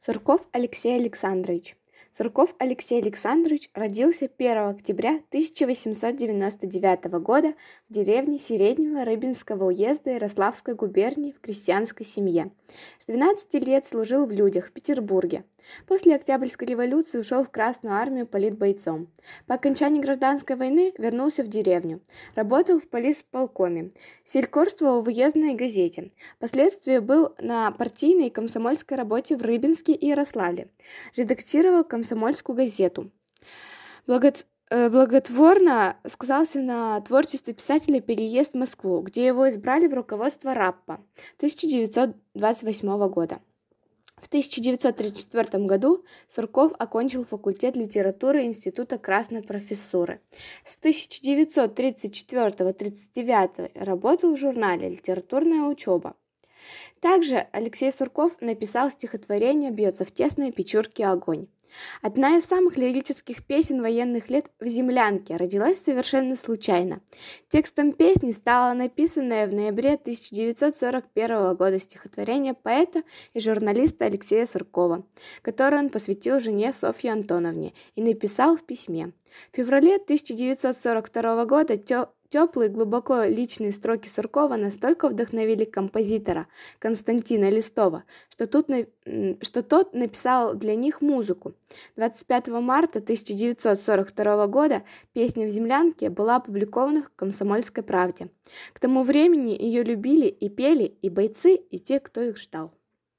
Сурков Алексей Александрович. Сурков Алексей Александрович родился 1 октября 1899 года в деревне Середнего Рыбинского уезда Ярославской губернии в крестьянской семье. С 12 лет служил в людях в Петербурге. После Октябрьской революции ушел в Красную армию политбойцом. По окончании гражданской войны вернулся в деревню. Работал в полисполкоме. Селькорствовал в уездной газете. Впоследствии был на партийной и комсомольской работе в Рыбинске и Ярославле. Редактировал комсомольскую газету. Благотворно сказался на творчестве писателя «Переезд в Москву», где его избрали в руководство РАППа 1928 года. В 1934 году Сурков окончил факультет литературы Института Красной Профессуры. С 1934-1939 работал в журнале «Литературная учеба». Также Алексей Сурков написал стихотворение «Бьется в тесной печурке огонь». Одна из самых лирических песен военных лет «В землянке» родилась совершенно случайно. Текстом песни стало написанное в ноябре 1941 года стихотворение поэта и журналиста Алексея Суркова, которое он посвятил жене Софье Антоновне и написал в письме. В феврале 1942 года теплые, глубоко личные строки Суркова настолько вдохновили композитора Константина Листова, что тот написал для них музыку. 25 марта 1942 года песня «В землянке» была опубликована в «Комсомольской правде». К тому времени ее любили и пели и бойцы, и те, кто их ждал.